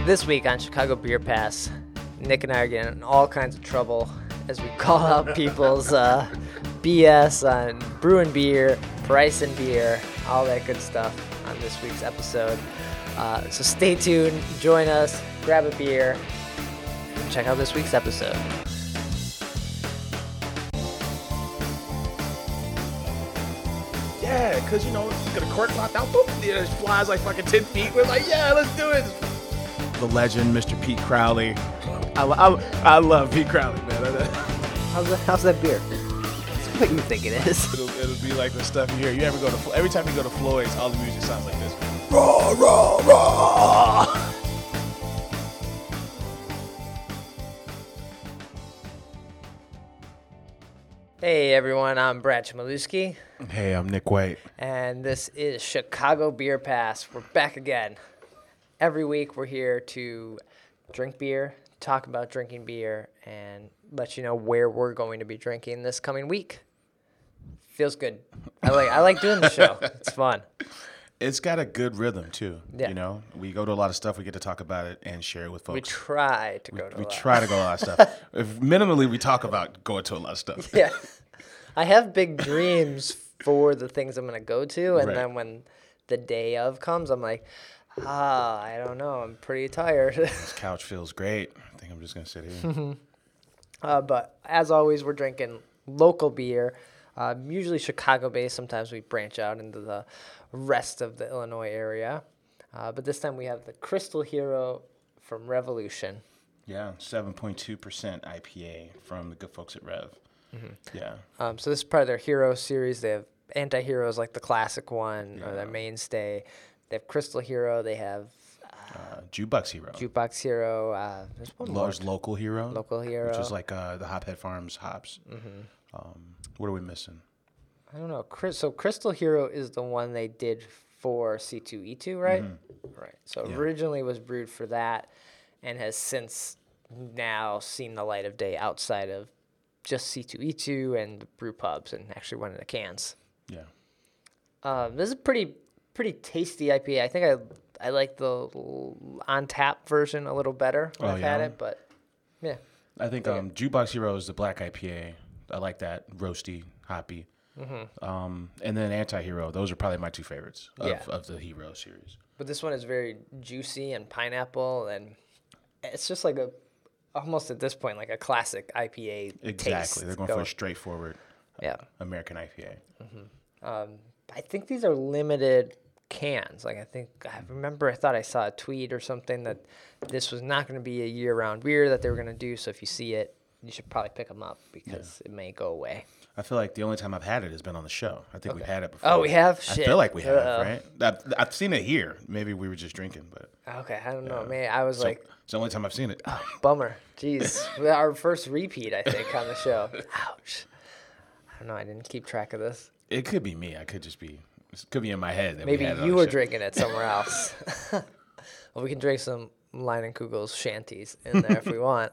This week on Chicago Beer Pass, Nick and I are getting in all kinds of trouble as we call out people's BS on brewing beer, pricing beer, all that good stuff on this week's episode. So stay tuned, join us, grab a beer, and check out this week's episode. Yeah, because, you get a cork popped out, boop, it flies like fucking 10 feet. We're like, yeah, let's do it. The legend, Mr. Pete Crowley. I love Pete Crowley, man. How's that beer? It's what you think it is. It'll be like the stuff you hear. You ever go to, every time you go to Floyd's, all the music sounds like this. Raw, raw, raw. Hey everyone, I'm Brad Chmielewski. Hey, I'm Nick White. And this is Chicago Beer Pass. We're back again. Every week we're here to drink beer, talk about drinking beer, and let you know where we're going to be drinking this coming week. Feels good. I like doing the show. It's fun. It's got a good rhythm too. Yeah. We go to a lot of stuff. We get to talk about it and share it with folks. We try to go to a lot. We try to go to a lot of stuff. Minimally, we talk about going to a lot of stuff. Yeah. I have big dreams for the things I'm going to go to, and then when the day of comes, I'm like, I don't know. I'm pretty tired. This couch feels great. I think I'm just going to sit here. But as always, we're drinking local beer, usually Chicago-based. Sometimes we branch out into the rest of the Illinois area. But this time we have the Crystal Hero from Revolution. Yeah, 7.2% IPA from the good folks at Rev. Mm-hmm. Yeah. So this is part of their Hero series. They have Anti-Heroes like the classic one, or their mainstay. They have Crystal Hero. They have Jukebox Hero. Jukebox Hero. There's one more. There's Local Hero. Local Hero. Which is like the Hophead Farms hops. Mm-hmm. What are we missing? I don't know. So Crystal Hero is the one they did for C2E2, right? Mm-hmm. Right. So originally was brewed for that and has since now seen the light of day outside of just C2E2 and brew pubs and actually went into cans. Yeah. This is pretty tasty IPA. I think I like the on tap version a little better when I've had it, but yeah. I think Jukebox Hero is the black IPA. I like that roasty, hoppy. Mm-hmm. And then Anti-Hero. Those are probably my two favorites of the Hero series. But this one is very juicy and pineapple, and it's just like almost at this point like a classic IPA. Exactly. Taste. They're going for a straightforward American IPA. Mm-hmm. I think these are limited cans. I thought I saw a tweet or something that this was not going to be a year-round beer that they were going to do. So if you see it, you should probably pick them up because it may go away. I feel like the only time I've had it has been on the show. I think we've had it before. Oh, we have? Shit. I feel like we have, right? I've seen it here. Maybe we were just drinking, but... Okay, I don't know. Man, I was like... It's the only time I've seen it. Oh, bummer. Jeez. Our first repeat, I think, on the show. Ouch. I don't know. I didn't keep track of this. It could be me. I could just be... It could be in my head. That Maybe we had it you on were the show. drinking it somewhere else. Well, we can drink some Line and Kugel's shanties in there if we want.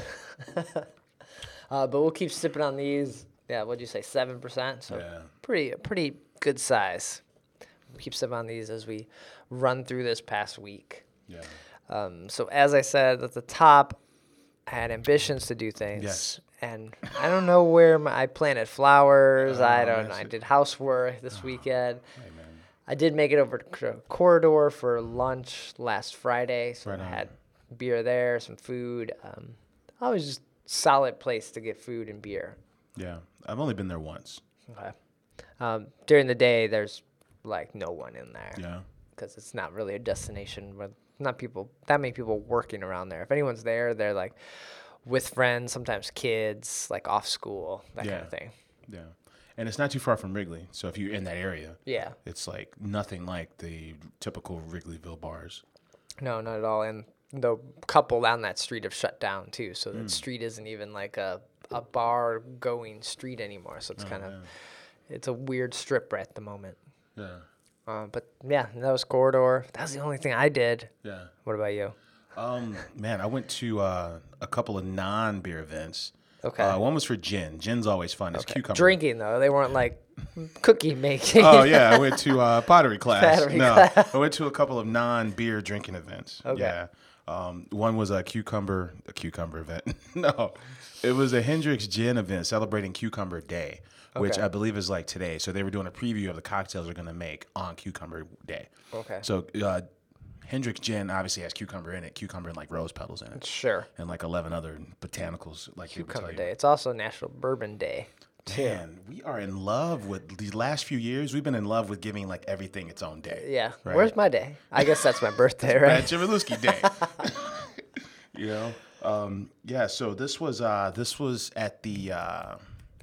But we'll keep sipping on these. Yeah, what'd you say, 7%? So pretty good size. We'll keep sipping on these as we run through this past week. Yeah. So as I said at the top, I had ambitions to do things. Yes. And I don't know where I planted flowers. I don't know. I did housework this weekend. Hey, man. I did make it over to Corridor for lunch last Friday. So Right I on. had beer there, some food. Always just solid place to get food and beer. Yeah. I've only been there once. Okay. During the day, there's like no one in there. Yeah. Because it's not really a destination with not that many people working around there. If anyone's there, they're like with friends, sometimes kids, like off school, that kind of thing. Yeah. And it's not too far from Wrigley. So if you're in that area, it's like nothing like the typical Wrigleyville bars. No, not at all. And the couple down that street have shut down too. So that street isn't even like a bar going street anymore. So it's it's a weird strip right at the moment. Yeah. But yeah, that was Corridor. That was the only thing I did. Yeah. What about you? Man, I went to a couple of non-beer events. Okay. One was for gin. Gin's always fun. It's cucumber. Drinking, though. They weren't like cookie making. Oh, yeah. I went to pottery class. Pottery class. I went to a couple of non-beer drinking events. Okay. Yeah. One was a cucumber event. No, it was a Hendrick's Gin event celebrating Cucumber Day, which Okay. I believe is like today. So they were doing a preview of the cocktails they're going to make on Cucumber Day. Okay. So Hendrick's Gin obviously has cucumber in it, cucumber and like rose petals in it, Sure. and like 11 other botanicals. Like they would tell Cucumber you. Day. It's also National Bourbon Day. Man, we are in love with these last few years. We've been in love with giving like everything its own day. Yeah. Right. Where's my day? I guess that's my birthday, Brad right? Chmielewski Day. You know, yeah. So this was at the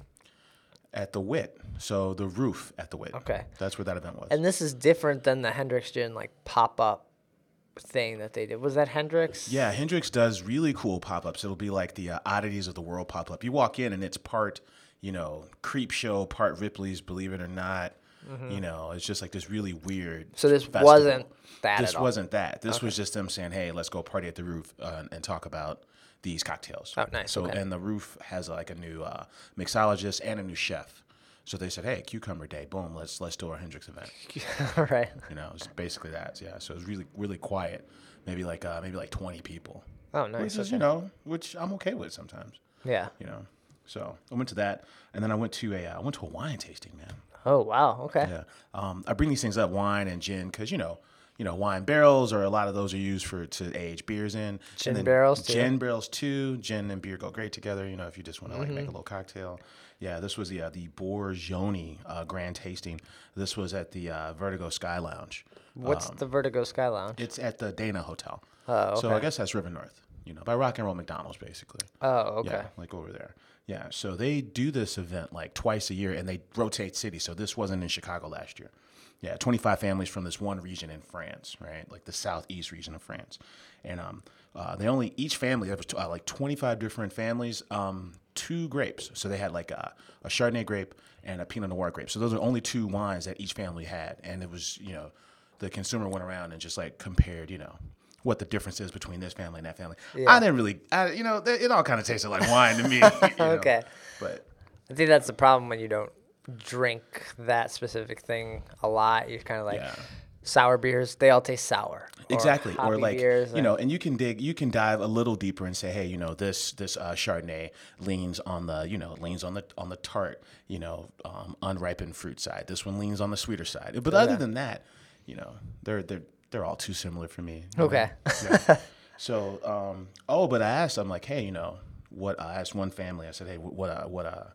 Wit. So the roof at the Wit. Okay. That's where that event was. And this is different than the Hendrix Gin like pop up thing that they did. Was that Hendrix? Yeah, Hendrix does really cool pop-ups. It'll be like the Oddities of the World pop-up. You walk in and it's part, Creep Show, part Ripley's Believe It or Not. You know, it's just like this really weird. So this festival. wasn't that This at all. wasn't that. This was just them saying, "Hey, let's go party at the roof and talk about these cocktails." Oh, nice. So Okay. and the roof has like a new mixologist and a new chef. So they said, "Hey, Cucumber Day, boom, let's do our Hendrix event." All right. It's basically that. Yeah. So it was really really quiet. Maybe like 20 people. Oh, nice. Which is Okay. which I'm okay with sometimes. Yeah. So I went to that, and then I went to a wine tasting, man. Oh, wow. Okay. Yeah. I bring these things up, wine and gin, because wine barrels, or a lot of those are used to age beers in. Gin And then barrels, too. Gin barrels too. Gin and beer go great together. If you just want to like make a little cocktail. Yeah. This was the Borgioni grand tasting. This was at the Vertigo Sky Lounge. What's the Vertigo Sky Lounge? It's at the Dana Hotel. Oh, So okay. I guess that's River North. By Rock and Roll McDonald's, basically. Oh, okay. Yeah, like over there. Yeah, so they do this event like twice a year, and they rotate cities. So this wasn't in Chicago last year. Yeah, 25 families from this one region in France, right? Like the southeast region of France. And each family, there was like 25 different families, 2 grapes. So they had like a Chardonnay grape and a Pinot Noir grape. So those are only 2 wines that each family had. And it was, the consumer went around and just like compared, what the difference is between this family and that family. Yeah. I didn't really, it all kind of tasted like wine to me. Okay. But I think that's the problem when you don't drink that specific thing a lot. You're kind of like Yeah. sour beers. They all taste sour. exactly, or hoppy like beers and you can dive a little deeper and say, hey, this Chardonnay leans on the tart, unripened fruit side. This one leans on the sweeter side. But other than that, they're all too similar for me. Okay. Yeah. So, but I asked, I'm like, hey, what? I asked one family. I said, hey, what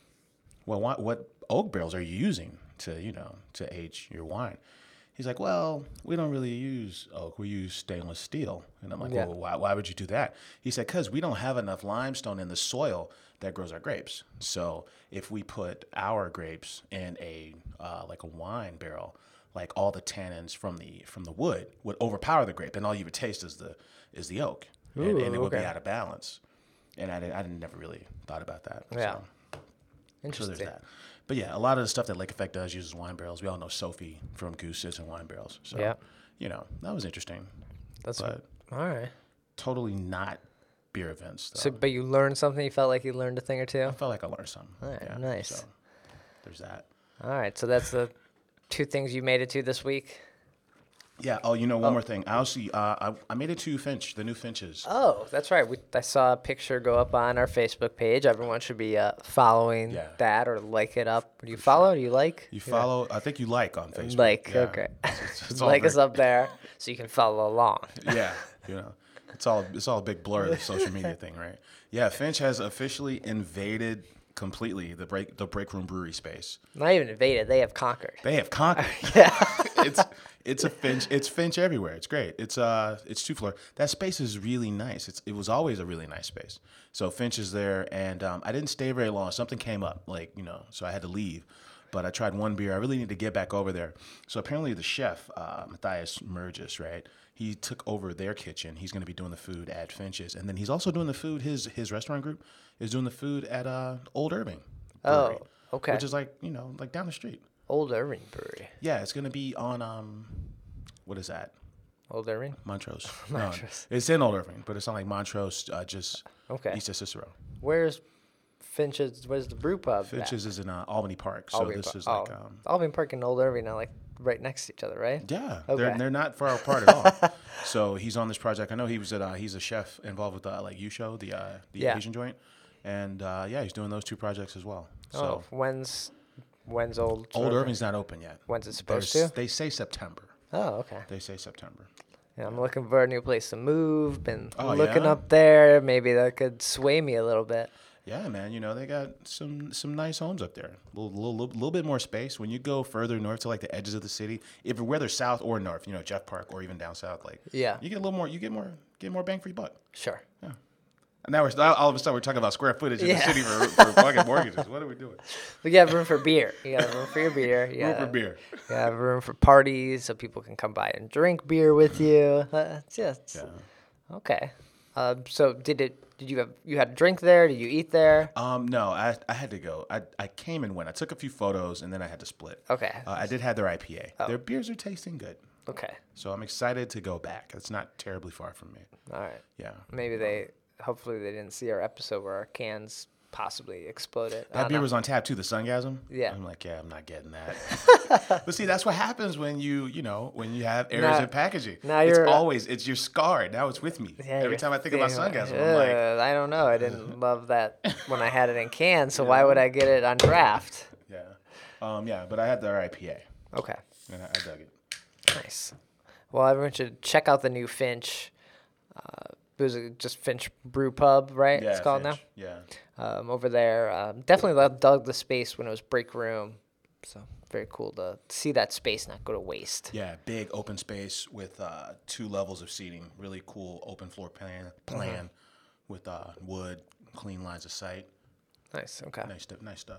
oak barrels are you using to age your wine? He's like, well, we don't really use oak. We use stainless steel. And I'm like, Yeah. well, why would you do that? He said, because we don't have enough limestone in the soil that grows our grapes. So if we put our grapes in like a wine barrel, like all the tannins from the wood would overpower the grape, and all you would taste is the oak, Ooh, and it would be okay. out of balance. And I never really thought about that. Yeah. So Interesting. there's that. But yeah, a lot of the stuff that Lake Effect does uses wine barrels. We all know Sophie from Goose sits in wine barrels. So Yeah. that was interesting. That's But all right. totally not beer events. Though. So, but you learned something. You felt like you learned a thing or two. I felt like I learned something. All right, Yeah, nice. So there's that. All right. So that's the 2 things you made it to this week. Yeah. Oh, one more thing. I also I made it to Finch, the new Finches. Oh, that's right. I saw a picture go up on our Facebook page. Everyone should be following Yeah. that or like it up. Do you follow? Do you like? You follow? I think you like on Facebook. Like, Yeah. okay. It's all Like us very- up there so you can follow along. Yeah. It's all a big blur, the social media thing, right? Yeah. Finch has officially invaded completely the break room brewery space. Not even invaded. They have conquered. They have conquered. It's a Finch. It's Finch everywhere. It's great. It's 2 floor. That space is really nice. It was always a really nice space. So Finch is there, and I didn't stay very long. Something came up, so I had to leave. But I tried one beer. I really need to get back over there. So apparently the chef, Matthias Mergis, right? He took over their kitchen. He's going to be doing the food at Finch's, and then he's also doing the food. His restaurant group is doing the food at Old Irving Brewery, Oh, okay. which is like like down the street. Old Irving Brewery. Yeah, it's gonna be on what is that? Old Irving? Montrose. Montrose. No, it's in Old Irving, but it's on like Montrose, just Okay. east of Cicero. Where's Finch's? Where's the brew pub? Finch's is in Albany Park, so Albany this Park. is like Albany Park and Old Irving are like right next to each other, right? Yeah, Okay. they're not far apart at all. So he's on this project. I know he was at he's a chef involved with like You Show, the Yeah. Asian joint, and yeah, he's doing those 2 projects as well. Oh, So when's Old Old Irving? Irving's not open yet. When's it supposed to? They say September. Oh, okay. They say September. Yeah, I'm looking for a new place to move. Been Oh, looking yeah? up there. Maybe that could sway me a little bit. Yeah, man. You know they got some nice homes up there. A little bit more space. When you go further north to like the edges of the city, if whether south or north, you know Jeff Park or even down south, like Yeah. you get a little more. You get more bang for your buck. Sure. And now all of a sudden we're talking about square footage in Yeah. the city for fucking mortgages. What are we doing? We got room for beer. You got room for your beer. You Room got for beer. You have room for parties so people can come by and drink beer with you. Just Yeah. okay. So did you had a drink there? Did you eat there? No, I had to go. I came and went. I took a few photos and then I had to split. Okay. I did have their IPA. Their beers are tasting good. Okay. So I'm excited to go back. It's not terribly far from me. All right. Yeah. Hopefully they didn't see our episode where our cans possibly exploded. That beer was on tap too, the Sungasm. Yeah. I'm like, yeah, I'm not getting that. But see, that's what happens when you have errors in packaging. now it's you're scarred. Now it's with me. Yeah, Every you're time I think about thinking, Sungasm, I'm like, I don't know. I didn't love that when I had it in cans. So why would I get it on draft? yeah. But I had their IPA, Okay. and I dug it. Nice. Well, everyone should check out the new Finch. It was just Finch Brew Pub, right? Yeah, it's called Finch. Yeah. now. Over there, definitely dug the space when it was break room. So very cool to see that space not go to waste. Yeah, big open space with 2 levels of seating. Really cool open floor plan with wood, clean lines of sight. Nice. Okay. Nice stuff.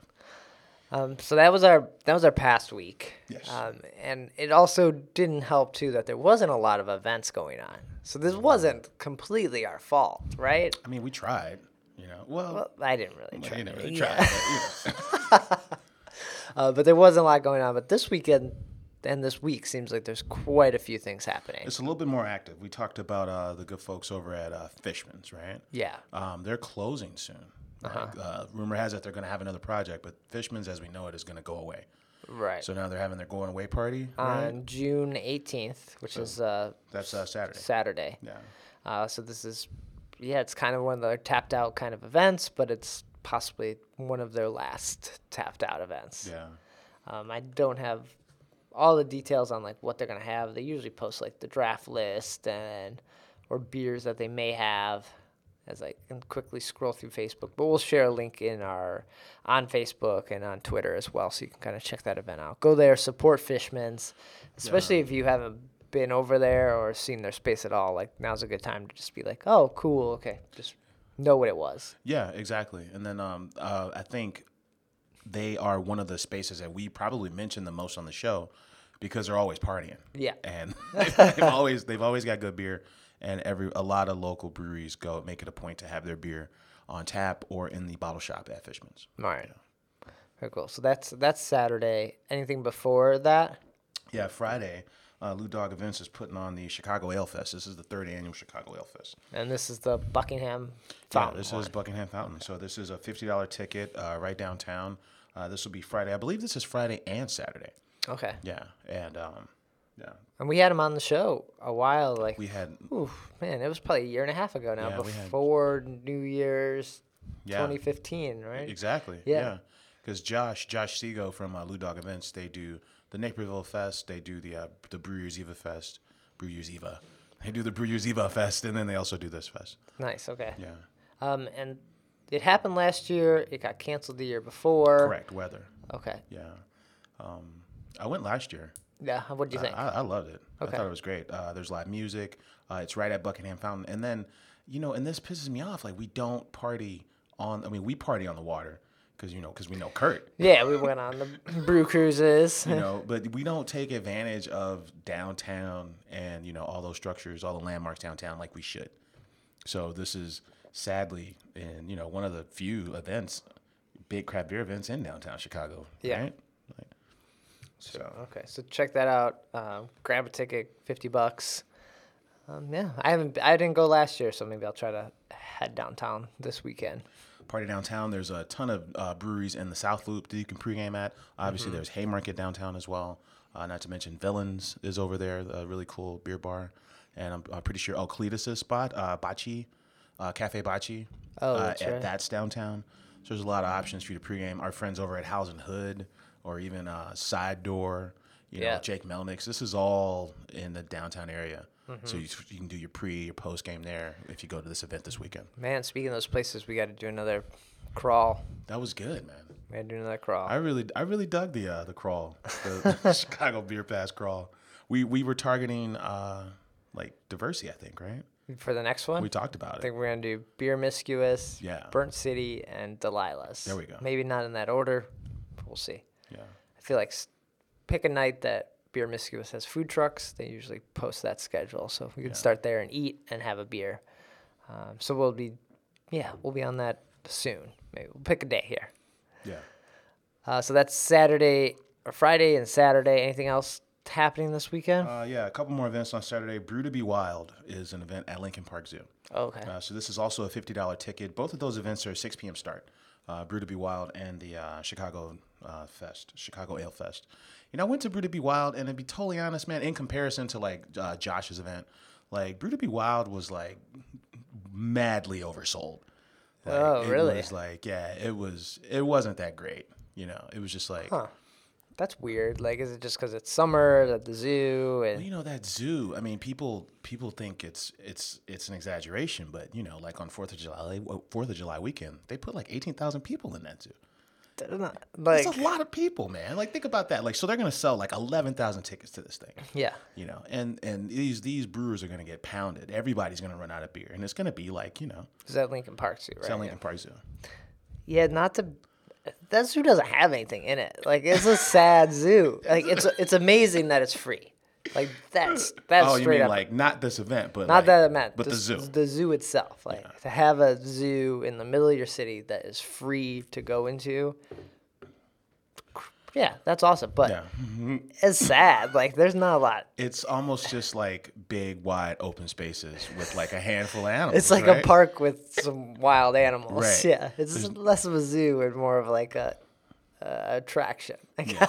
So that was our past week. Yes. And it also didn't help too that there wasn't a lot of events going on. So this wasn't completely our fault, right? I mean, we tried. Well, I didn't really try. you didn't really Yeah. try. But, But there wasn't a lot going on. But this weekend and this week seems like there's quite a few things happening. It's a little bit more active. We talked about the good folks over at Fishman's, right? Yeah. They're closing soon. Rumor has it they're going to have another project, but Fishman's, as we know it, is going to go away. Right. So now they're having their going away party. Right? On June 18th, which is That's Saturday. Saturday. Yeah. So this is, it's kind of one of their tapped out kind of events, but it's possibly one of their last tapped out events. Yeah. I don't have all the details on like what they're gonna have. They usually post like the draft list or beers that they may have as I can quickly scroll through Facebook. But we'll share a link on Facebook and on Twitter as well, so you can kind of check that event out. Go there, support Fishman's, especially if you haven't been over there or seen their space at all. Like now's a good time to just be like, oh, cool, okay, just know what it was. Yeah, exactly. And then I think they are one of the spaces that we probably mention the most on the show because they're always partying. Yeah. And they've always got good beer, and a lot of local breweries make it a point to have their beer on tap or in the bottle shop at Fishman's. All right. Very cool. So that's Saturday. Anything before that? Yeah, Friday, Lou Dog Events is putting on the Chicago Ale Fest. This is the 3rd annual Chicago Ale Fest. And this is the Buckingham Fountain. Yeah, this is Buckingham Fountain. So this is a $50 ticket right downtown. This will be Friday. I believe this is Friday and Saturday. Okay. Yeah, and yeah. And we had him on the show a while. Like We had man, it was probably a year and a half ago now, Yeah, we had- before New Year's Yeah. 2015, right? Exactly. Yeah. Because Josh Sego from Lou Dog Events, they do the Naperville Fest, they do the Brewers Eva Fest, They do the Brewers Eva Fest, and then they also do this fest. Nice. Okay. Yeah. And it happened last year. It got canceled the year before. Correct. Weather. Okay. Yeah. I went last year. Yeah. What do you think? I loved it. Okay. I thought it was great. There's live music. It's right at Buckingham Fountain. And then, and this pisses me off. Like, we don't party we party on the water because we know Kurt. Yeah, we went on the brew cruises. But we don't take advantage of downtown and, all those structures, all the landmarks downtown like we should. So this is sadly, one of the few events, big craft beer events in downtown Chicago. Yeah. Right? Okay, so check that out. Grab a ticket, $50. Yeah, I didn't go last year, so maybe I'll try to head downtown this weekend. Party downtown. There's a ton of breweries in the South Loop that you can pregame at. Obviously, there's Haymarket downtown as well. Not to mention Villains is over there, a really cool beer bar. And I'm pretty sure Cletus' spot, Bachi, Cafe Bachi, That's right. that's downtown. So there's a lot of options for you to pregame. Our friends over at House and Hood or even Side Door, Jake Melnick's. This is all in the downtown area. So you can do your your post game there if you go to this event this weekend. Man, speaking of those places, we got to do another crawl. That was good, man. We got to do another crawl. I really dug the crawl, the Chicago Beer Pass crawl. We were targeting like Diversey, I think, right? For the next one? We talked about I it. think we're going to do Beer Miscuous, Yeah. Burnt City, and Delilah's. There we go. Maybe not in that order. We'll see. Yeah. I feel like pick a night that Beer Miscuous has food trucks. They usually post that schedule. So we can start there and eat and have a beer. So we'll be on that soon. Maybe we'll pick a day here. Yeah. So that's Saturday or Friday and Saturday. Anything else happening this weekend? A couple more events on Saturday. Brew to Be Wild is an event at Lincoln Park Zoo. Okay. So this is also a $50 ticket. Both of those events are 6 p.m. start. Brew to Be Wild and the Chicago Ale Fest. I went to Brew to Be Wild, and to be totally honest, man, in comparison to like Josh's event, like Brew to Be Wild was like madly oversold. Like, really? It was like, it wasn't that great. It was just like, That's weird. Like, is it just because it's summer at the zoo? And well, that zoo. I mean, people think it's an exaggeration, but like on 4th of July weekend, they put like 18,000 people in that zoo. like, It's a lot of people, man. Like, think about that. Like, so they're gonna sell like 11,000 tickets to this thing. yeah. And these brewers are gonna get pounded. Everybody's gonna run out of beer, and it's gonna be like Is that Lincoln Park Zoo, right? Lincoln Park Zoo. Yeah, that zoo doesn't have anything in it. Like, it's a sad zoo. Like, it's amazing that it's free. Like, that's Oh, you straight mean up. like not this event, but Not like, that it meant. but the zoo. The zoo itself. Like, to have a zoo in the middle of your city that is free to go into. Yeah, that's awesome. But Yeah. it's sad. Like, there's not a lot. It's almost just like big, wide, open spaces with like a handful of animals. It's like right? a park with some wild animals. Right. Yeah, it's less of a zoo and more of like a attraction.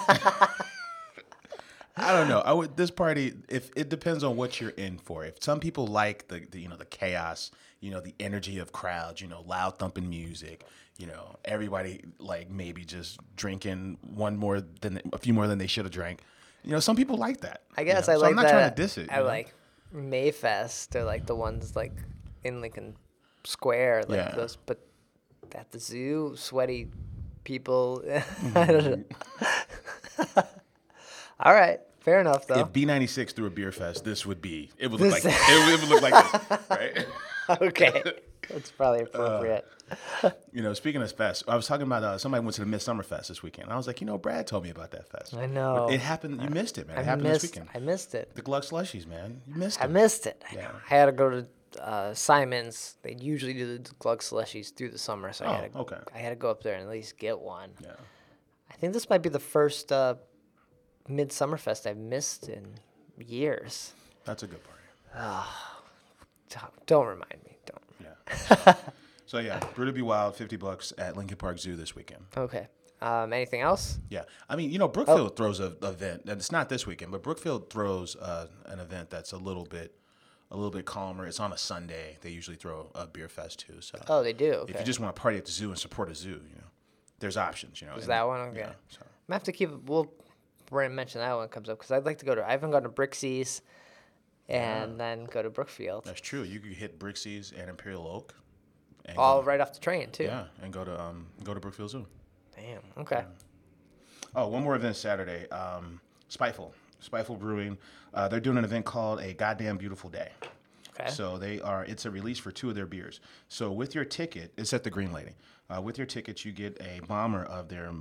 I don't know. This party, if it depends on what you're in for. If some people like the chaos, the energy of crowds, loud thumping music, everybody like maybe just drinking a few more than they should have drank. Some people like that. I guess so I like I'm not that. trying to diss it. I like Mayfest. They're like the ones like in Lincoln Square, like Yeah. those. But at the zoo, sweaty people. I don't know. All right, fair enough though. If B96 threw a beer fest, it would look like it would look like this, right? Okay, that's probably appropriate. Speaking of fest, I was talking about somebody went to the Midsummer Fest this weekend. I was like, Brad told me about that fest. I know. It happened. You missed it, man. It happened this weekend. I missed it. The Glug Slushies, man. You missed it. I missed it. I Yeah. know. I had to go to Simon's. They usually do the Glug Slushies through the summer, so okay. I had to go up there and at least get one. Yeah. I think this might be the first Midsummer Fest I've missed in years. That's a good party. Don't remind me. Don't. Yeah. So yeah, Brew to Be Wild, $50 at Lincoln Park Zoo this weekend. Okay. Anything else? Yeah. I mean, Brookfield throws an event, and it's not this weekend, but Brookfield throws an event that's a little bit calmer. It's on a Sunday. They usually throw a beer fest too. So Oh, they do. Okay. if you just want to party at the zoo and support a zoo, there's options. Is that one? Okay. Yeah. So. I have to keep. We'll mention that when it comes up because I'd like to go to. I haven't gone to Brixie's, and then go to Brookfield. That's true. You could hit Brixie's and Imperial Oak. And All right off the train too. Yeah, and go to Brookfield Zoo. Damn. Okay. Oh, one more event Saturday. Spiteful Brewing. They're doing an event called A Goddamn Beautiful Day. Okay. So it's a release for 2 of their beers. So with your ticket, it's at the Green Lady. With your ticket, you get a bomber of their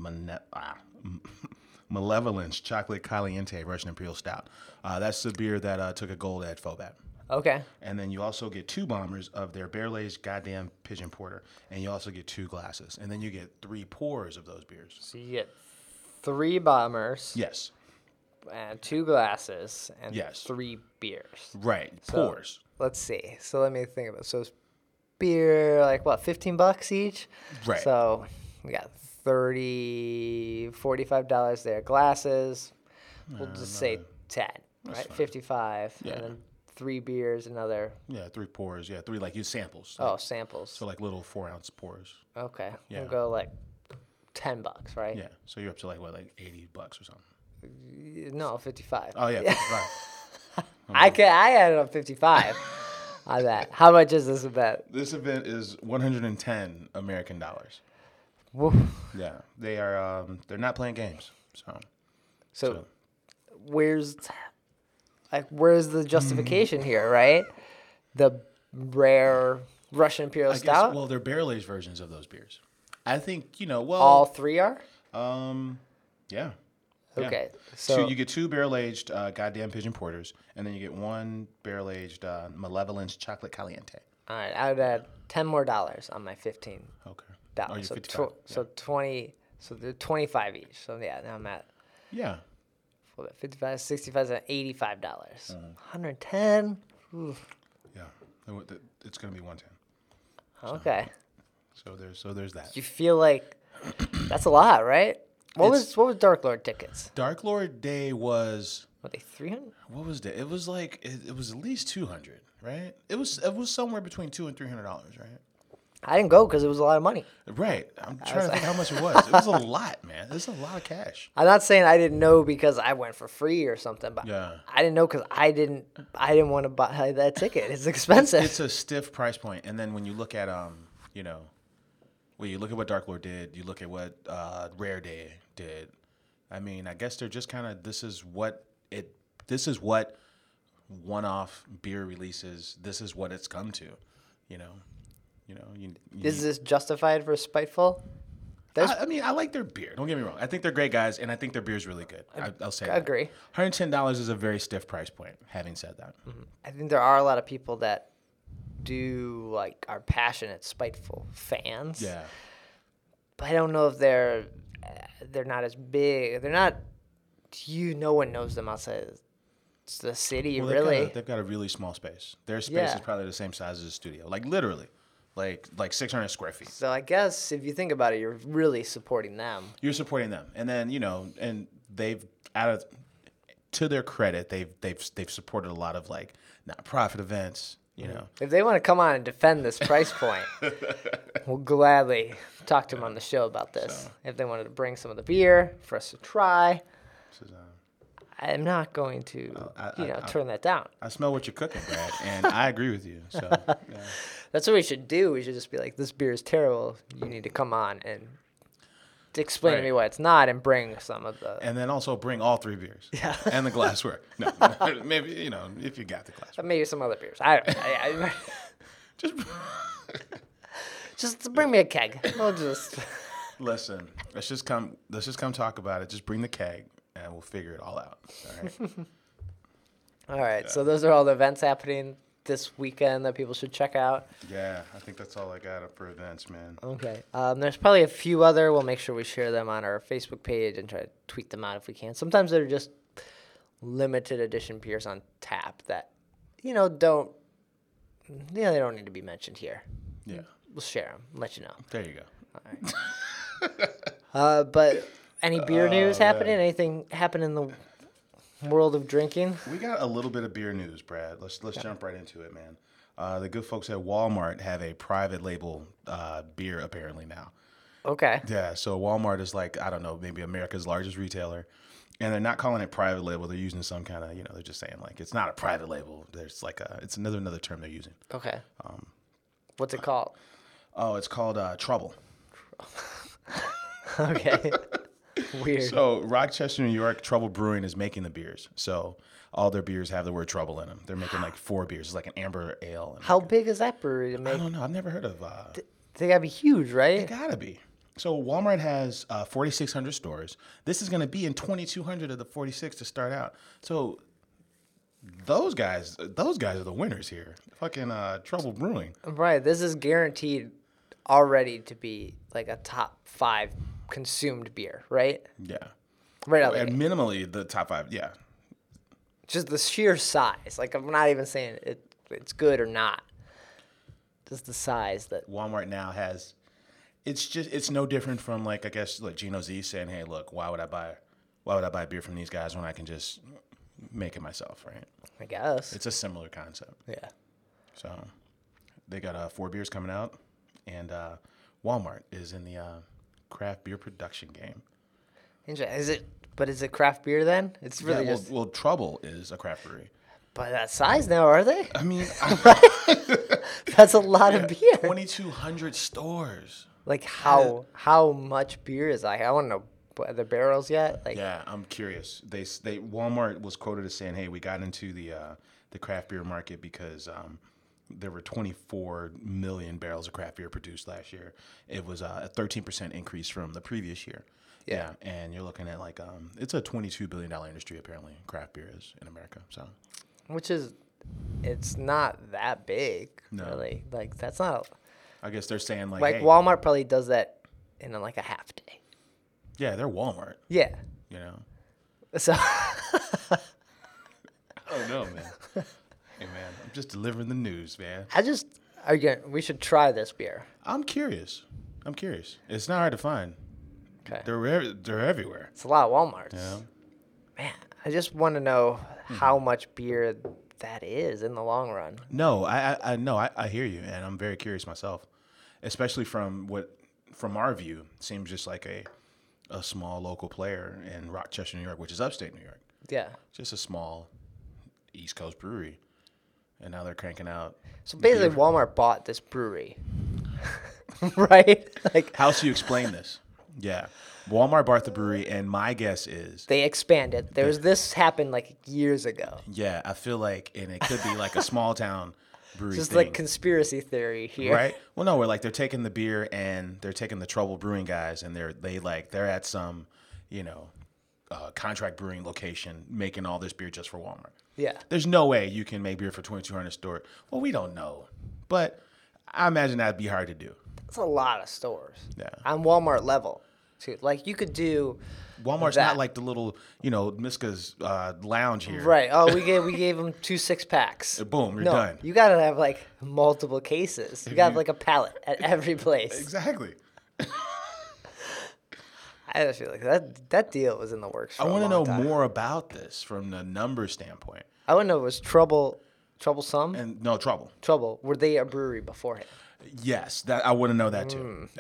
Malevolence Chocolate Caliente Russian Imperial Stout. That's the beer that took a gold at FOBAT. Okay. And then you also get 2 bombers of their Barrel-Aged Goddamn Pigeon Porter. And you also get 2 glasses. And then you get 3 pours of those beers. So you get 3 bombers. Yes. And 2 glasses and Yes. 3 beers. Right. So, Pours. Let's see. So let me think about it. So it's beer, like what, $15 each? Right. So we got $45 there. Glasses, We'll just say 10, right? fine. 55, Yeah. and then 3 beers, another. Yeah, 3 pours. Yeah, 3 like use samples. Like, Oh, samples. so like little 4-ounce pours. Okay. Yeah. We'll go like $10, right? Yeah, so you're up to like what, like $80 or something. No, 55. Oh yeah, right. I added up 55 on that. How much is this event? This event is 110 American dollars. Woof. Yeah, they are. They're not playing games. So where's the justification here, right? The rare Russian Imperial I guess, Stout? well, they're barrel aged versions of those beers. I think well. All 3 are? Yeah. Okay. Yeah. So You get 2 barrel aged goddamn pigeon porters, and then you get 1 barrel aged Malevolence chocolate caliente. all right, I would add $10 more on my $15. Okay. Oh, So you're 55. so 20. So they're 25 each. So yeah, now I'm at Yeah. 55, 65, and $85. Mm-hmm. 110. Oof. Yeah. It's gonna be 110. Okay. So there's that. You feel like that's a lot, right? What was Dark Lord tickets? Dark Lord Day was. Were they 300? What was that? It was like it was at least 200, right? It was somewhere between $200 and $300, right? I didn't go because it was a lot of money. Right. I'm trying to think how much it was. It was a lot, man. It's a lot of cash. I'm not saying I didn't know because I went for free or something, but Yeah. I didn't know because I didn't want to buy that ticket. It's expensive. It's a stiff price point. And then when you look at when you look at what Dark Lord did, you look at what Rare Day did. I mean, I guess they're just kind of this is what one-off beer releases. This is what it's come to, you know. Is this justified for Spiteful? I mean, I like their beer. Don't get me wrong. I think they're great guys, and I think their beer's really good. I'll say that. Agree. $110 is a very stiff price point. Having said that, I think there are a lot of people that are passionate Spiteful fans. yeah, But I don't know if they're not as big. They're not. No one knows them outside the city, well, really. they've got a really small space. Their space Yeah. is probably the same size as a studio, like literally, like 600 square feet. So I guess if you think about it, you're really supporting them. You're supporting them, and then and they've to their credit, they've supported a lot of like nonprofit events. If they want to come on and defend this price point, we'll gladly talk to them on the show about this. So. If they wanted to bring some of the beer for us to try, This is, I'm not going to, turn that down. I smell what you're cooking, Brad, and I agree with you. So yeah. That's what we should do. We should just be like, this beer is terrible. You need to come on and explain to me why it's not and bring some of the... And then also bring all 3 beers. Yeah. And the glassware. No, maybe, if you got the glassware. Maybe some other beers. I don't know. Just Just bring me a keg. We'll just... listen. Let's just come talk about it. Just bring the keg and we'll figure it all out. All right. All right. So those are all the events happening this weekend that people should check out. Yeah, I think that's all I got up for events, man. Okay. There's probably a few other. We'll make sure we share them on our Facebook page and try to tweet them out if we can. Sometimes they're just limited edition beers on tap that, they don't need to be mentioned here. Yeah. We'll share them, let you know. There you go. All right. But any beer news happening? Anything happen in the world of drinking? We got a little bit of beer news, Brad. Let's jump right into it, man. The good folks at Walmart have a private label beer apparently now. Okay. Yeah, so Walmart is like, I don't know, maybe America's largest retailer. And they're not calling it private label. They're using some kind of, they're just saying like, it's not a private label. There's like it's another term they're using. Okay. What's it called? Oh, it's called Trouble. Okay. Weird. So Rochester, New York, Trouble Brewing is making the beers. So all their beers have the word trouble in them. They're making like 4 beers. It's like an amber ale. And How big is that brewery to I make? don't know. I've never heard of. They gotta be huge, right? It gotta be. So Walmart has 4,600 stores. This is gonna be in 2,200 of the 46 to start out. So those guys are the winners here. Fucking Trouble Brewing. Right. This is guaranteed already to be like a top 5 consumed beer, right? Yeah. Right out there. And minimally the top 5. Yeah. Just the sheer size. Like, I'm not even saying it's good or not. Just the size that... Walmart now has, it's no different from like, I guess like Gino Z saying, hey, look, why would why would I buy beer from these guys when I can just make it myself, right? I guess. It's a similar concept. Yeah. So they got 4 beers coming out, and Walmart is in the craft beer production game. Interesting. Is it craft beer then? It's really just. Well, Trouble is a craft brewery. By that size now, are they? I mean, That's a lot of beer. 2,200 stores. Like how much beer is that? I want to know. Are the barrels yet? Like, Yeah, I'm curious. They Walmart was quoted as saying, "Hey, we got into the craft beer market because there were 24 million barrels of craft beer produced last year. It was a 13% increase from the previous year." Yeah. And you're looking at like it's a $22 billion industry apparently. Craft beer is in America, so. which is, it's not that big, No. really. Like that's not I guess they're saying like, like hey, Walmart probably does that in like a half day. yeah, they're Walmart, Yeah. you know. So Oh no, man. Hey man, I'm just delivering the news, man. we should try this beer. I'm curious. It's not hard to find. Okay. They're everywhere. It's a lot of Walmarts. Yeah. Man, I just want to know Hmm. how much beer that is in the long run. No, I know. I hear you, and I'm very curious myself, especially from our view, seems just like a small local player in Rochester, New York, which is upstate New York. Yeah. Just a small East Coast brewery, and now they're cranking out. So basically, Walmart bought this brewery, right? Like How else do you explain this? Yeah, Walmart bought the brewery, and my guess is, they expanded. This happened like years ago. yeah, I feel like, and it could be like a small town brewery Just thing. like conspiracy theory here. Right. Well, no, we're like they're taking the beer and they're taking the Trouble Brewing guys, and they're at some, contract brewing location making all this beer just for Walmart. Yeah. There's no way you can make beer for 2,200 store. Well, we don't know, but I imagine that'd be hard to do. It's a lot of stores. Yeah. On Walmart level, too. Like you could do. Walmart's that. not like the little, Miska's lounge here. Right. Oh, we gave them 2 6-packs. Boom, you're No, done. you gotta have like multiple cases. You gotta have like a pallet at every place. Exactly. I just feel like that deal was in the works. For I want to know more about this from the numbers standpoint. I want to know, was Troublesome? And no Trouble. Trouble. Were they a brewery beforehand? Yes, that I want to know that too.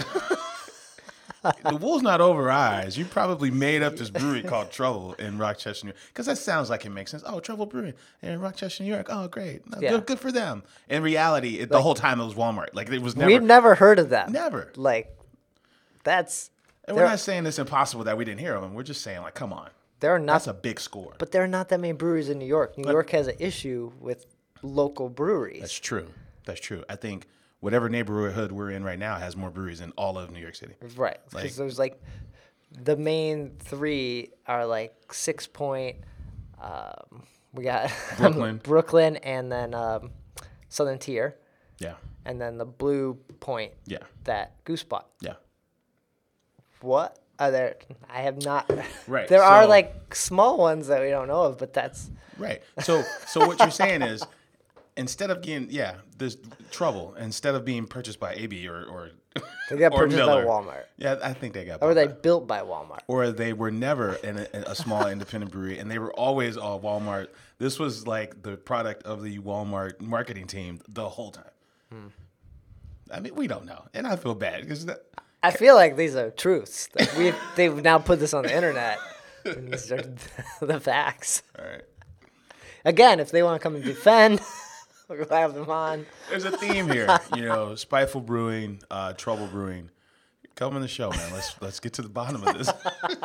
The wool's not over our eyes. You probably made up this brewery called Trouble in Rochester, New York, because that sounds like it makes sense. Oh, Trouble Brewing in Rochester, New York. Oh, great. No, Yeah. good for them. In reality, the whole time it was Walmart. Like it was never. We've never heard of them. Never. Like, that's. And we're not saying it's impossible that we didn't hear of them. We're just saying like, come on, There are not. that's a big score. But there are not that many breweries in New York. New York has an issue with local breweries. That's true. I think whatever neighborhood we're in right now has more breweries than all of New York City. Right. Because there's like the main 3 are like 6 Point. We got Brooklyn, and then Southern Tier, Yeah. and then the Blue Point. Yeah. That Goose Spot. Yeah. What are there? I have not. Right, There are so- like small ones that we don't know of, but that's. Right. So what you're saying is, instead of getting this Trouble, instead of being purchased by AB or They got or purchased by Miller, Walmart. Yeah, I think they got. Or were they bought by- built by Walmart? Or they were never in a small independent brewery, and they were always all Walmart. This was like the product of the Walmart marketing team the whole time. I mean, we don't know, and I feel bad because I feel like these are truths. Like they've now put this on the internet. And these are the facts. all right. Again, if they want to come and defend, we'll have them on. There's a theme here, Spiteful Brewing, Trouble Brewing. Come on the show, man. Let's get to the bottom of this.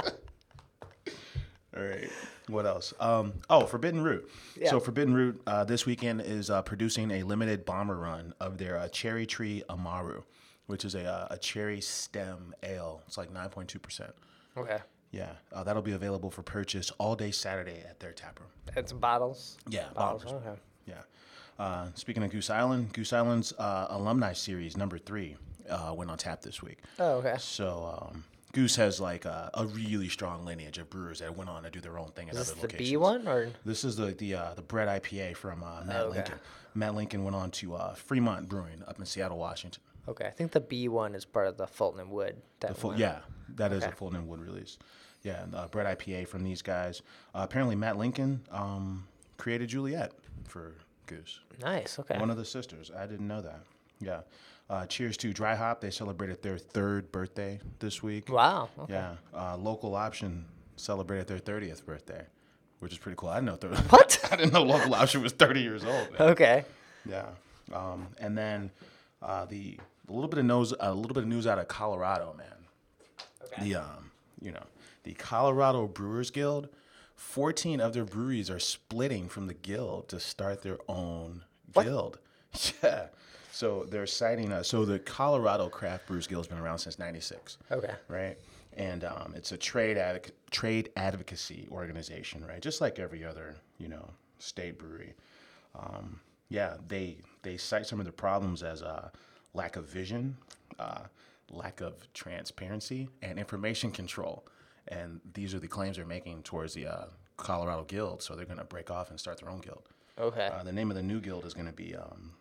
All right. What else? Forbidden Root. Yeah. So Forbidden Root this weekend is producing a limited bomber run of their Cherry Tree Amaru, which is a cherry stem ale. It's like 9.2%. Okay. Yeah, that'll be available for purchase all day Saturday at their tap room. It's bottles. Yeah, Bottles. bottles. Okay. Yeah. Speaking of Goose Island's alumni series number 3 went on tap this week. Oh, okay. So Goose has like a really strong lineage of brewers that went on to do their own thing at Is this other the locations. B one or? This is the Bread IPA from Matt okay. Lincoln. Matt Lincoln went on to Fremont Brewing up in Seattle, Washington. Okay, I think the B one is part of the Fulton and Wood. That one. Yeah, that is a Fulton and Wood release. Yeah, Bread IPA from these guys. Apparently, Matt Lincoln created Juliet for Goose. Nice. Okay. One of the sisters. I didn't know that. Yeah. Cheers to Dry Hop. They celebrated their 3rd birthday this week. Wow. Okay. Yeah. Local Option celebrated their 30th birthday, which is pretty cool. I didn't know. What? I didn't know Local Option was 30 years old. Man. Okay. Yeah. And then a little bit of news out of Colorado, man. Okay. The Colorado Brewers Guild, 14 of their breweries are splitting from the guild to start their own guild. Yeah. So they're citing so the Colorado Craft Brewers Guild has been around since '96. Okay. Right. And it's a trade advocacy organization, right? Just like every other, state brewery. They cite some of the problems as lack of vision, lack of transparency, and information control. And these are the claims they're making towards the Colorado Guild. So they're going to break off and start their own guild. Okay. The name of the new guild is going to be,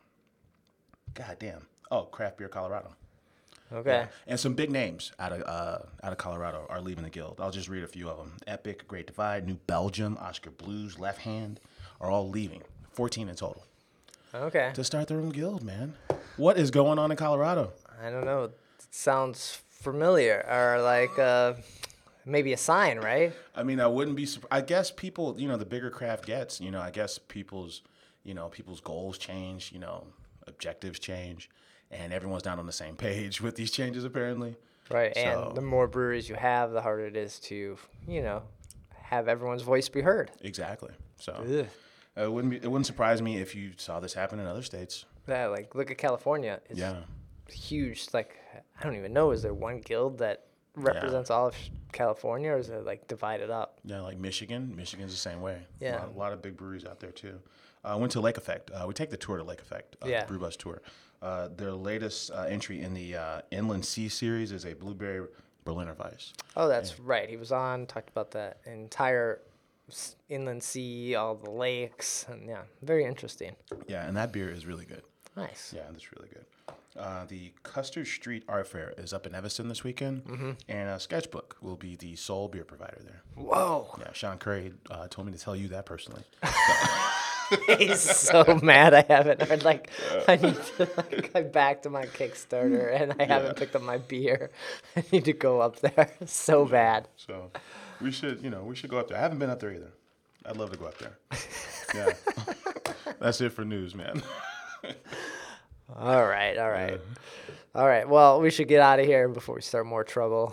Craft Beer Colorado. Okay. Yeah. And some big names out of Colorado are leaving the guild. I'll just read a few of them. Epic, Great Divide, New Belgium, Oscar Blues, Left Hand are all leaving. 14 in total. Okay. To start their own guild, man. What is going on in Colorado? I don't know. It sounds familiar, or like maybe a sign, right? I mean, I wouldn't be. I guess people, the bigger craft gets, I guess people's goals change, objectives change, and everyone's not on the same page with these changes apparently. Right, So, and the more breweries you have, the harder it is to, have everyone's voice be heard. exactly. So Ugh. it wouldn't surprise me if you saw this happen in other states. Yeah, like look at California. It's Yeah. huge. Like I don't even know. Is there one guild that represents all of California, or is it like divided up? Yeah, like Michigan. Michigan's the same way. Yeah. A lot of big breweries out there too. I went to Lake Effect. We take the tour to Lake Effect, Yeah. Brew Bus tour. Their latest entry in the Inland Sea series is a Blueberry Berliner Weiss. Oh, that's right. He was on, talked about that entire inland sea, all the lakes, and yeah, very interesting. Yeah, and that beer is really good. Nice. Yeah, that's really good. The Custer Street Art Fair is up in Evanston this weekend, and Sketchbook will be the sole beer provider there. Whoa. Yeah, Sean Curry told me to tell you that personally. He's so mad I haven't heard. Like, I need to, I back to my Kickstarter and I haven't picked up my beer. I need to go up there so bad. So we should go up there. I haven't been up there either. I'd love to go up there. Yeah. That's it for news, man. All right. All right. Well, we should get out of here before we start more trouble.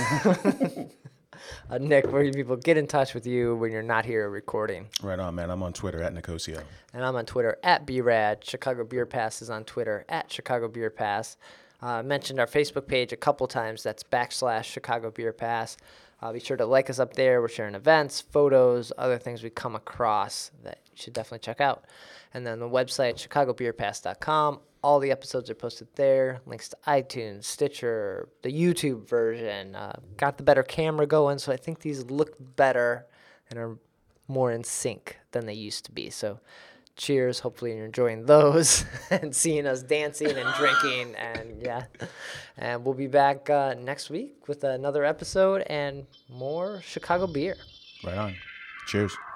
Nick, where do people get in touch with you when you're not here recording? Right on, man. I'm on Twitter at Nicosio. And I'm on Twitter at BRAD. Chicago Beer Pass is on Twitter at Chicago Beer Pass. Mentioned our Facebook page a couple times. That's / Chicago Beer Pass. Be sure to like us up there. We're sharing events, photos, other things we come across that you should definitely check out. And then the website, chicagobeerpass.com. All the episodes are posted there. Links to iTunes, Stitcher, the YouTube version. Got the better camera going, so I think these look better and are more in sync than they used to be. So cheers. Hopefully you're enjoying those and seeing us dancing and drinking. And yeah, and we'll be back next week with another episode and more Chicago beer. Right on. Cheers.